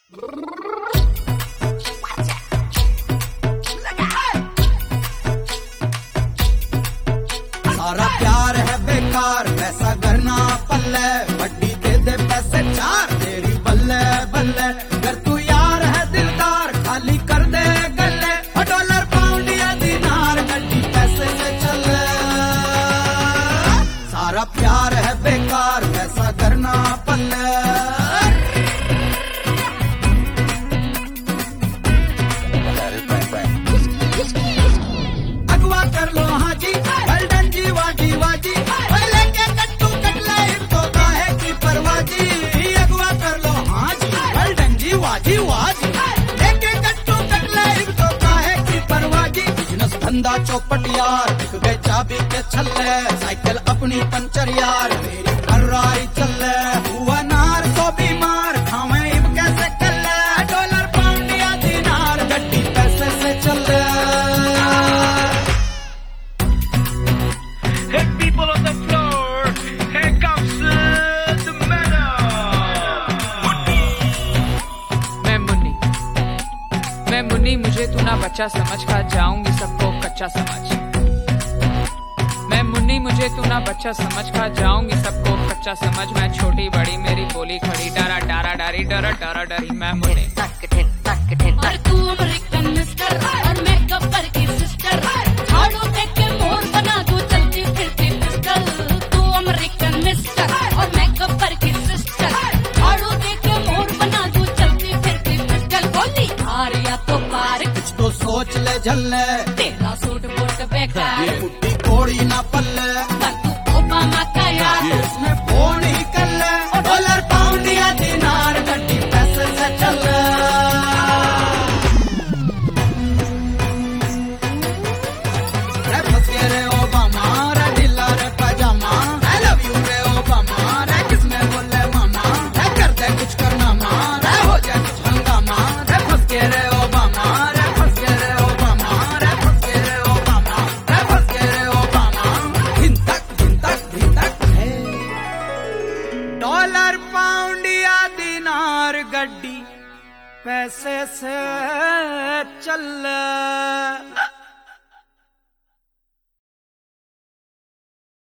सारा प्यार है बेकार, पैसा करना पल्ले, वड्डी दे दे पैसे चार, तेरी बल्ले बल्ले। अगर तू यार है दिलदार, खाली कर दे गल्ले, डॉलर पाउंड या दिनार, गड्डी पैसे से चले। सारा प्यार है बेकार, पैसा करना पल्ले। अगवा कर लो हाँ जी, वेल्डन जी वाजी वाजी, लेके कट्टू कटले तो काहे की परवाजी। अगवा कर लो हाँ जी, वेल्डन जी वाजी वाजी, लेके कट्टू कटले तो काहे की परवाजी। बिजनेस धंधा चौपट यार, बिक गए चाबी के छल्ले, साइकिल अपनी पंचर यार, मेरी फर्रारी चले। हुआ नार तो बीमार, खावे इब कैसे कल्ले, डॉलर पाउंड या दिनार, गड्डी पैसे से चले। Hey people on the floor, here comes the medal. मैं मुन्नी, मुझे तू ना बच्चा समझ, खा जाऊंगी सबको कच्चा समझ। मैं मुन्नी, मुझे तू ना बच्चा समझ, खा जाऊंगी सबको कच्चा समझ। मैं छोटी बड़ी मेरी बोली खड़ी, डरा डारा डारी डरा डरा डरी। मैं मुन्नी और तू अमेरिकन मिस्टर और मैं गब्बर की सिस्टर, झाड़ू देख के मोर बना दूं चलती फिरती पिस्टल। तू अमेरिकन मिस्टर और मैं गब्बर की सिस्टर, झाड़ू देख के मोर बना दूं चलती फिरती पिस्टल। बोली हार या तो पार, कुछ तो सोच ले झल्ले, तेरा सूट बूट बेकार, ये बुड्ढी कोड़ी ना पल्ले, पर तू ओबामा का यार। उसमें फोन ही कर ले, डॉलर पाउंड या दिनार, गड्डी पैसे से चले। रे फंस गए रे ओबामा, रे ढीला रे पजामा, I love you रे ओबामा, रे किसने बोले मामा, रे कर दे कुछ करना माँ, रे हो जाए कुछ हंगामा। रे फंस गए रे ओबामा, रे फंस गए रे ओबामा, रे फंस गए रे ओबामा, रे फंस गए रे ओबामा। धिनतक है डॉलर पाउंड या दिनार, गड्डी पैसे से चल।